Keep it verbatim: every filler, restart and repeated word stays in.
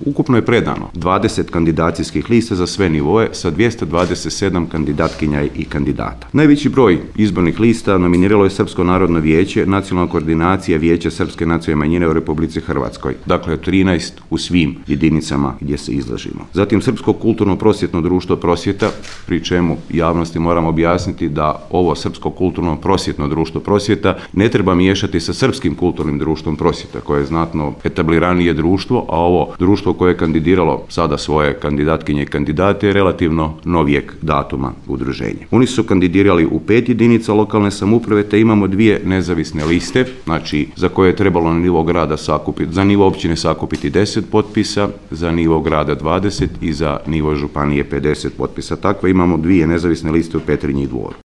Ukupno je predano dvadeset kandidacijskih lista za sve nivoe sa dvjesto dvadeset sedam kandidatkinja i kandidata. Najveći broj izbornih lista nominiralo je Srpsko narodno vijeće, Nacionalna koordinacija Vijeća srpske nacionalne manjine u Republici Hrvatskoj, dakle trinaest u svim jedinicama gdje se izlažimo. Zatim Srpsko kulturno prosvjetno društvo Prosvjeta, pri čemu javnosti moramo objasniti da ovo Srpsko kulturno prosvjetno društvo Prosvjeta ne treba miješati sa Srpskim kulturnim društvom Prosvjeta, koje je znatno etabliranije društvo, a ovo društvo koje je kandidiralo sada svoje kandidatkinje i kandidate je relativno novijeg datuma udruženja. Oni su kandidirali u pet jedinica lokalne samouprave, te imamo dvije nezavisne liste, znači za koje je trebalo na nivo grada sakupiti, za nivo općine sakupiti deset potpisa, za nivo grada dvadeset i za nivo županije pedeset potpisa. Takve imamo dvije nezavisne liste u Petrinji i Dvoru.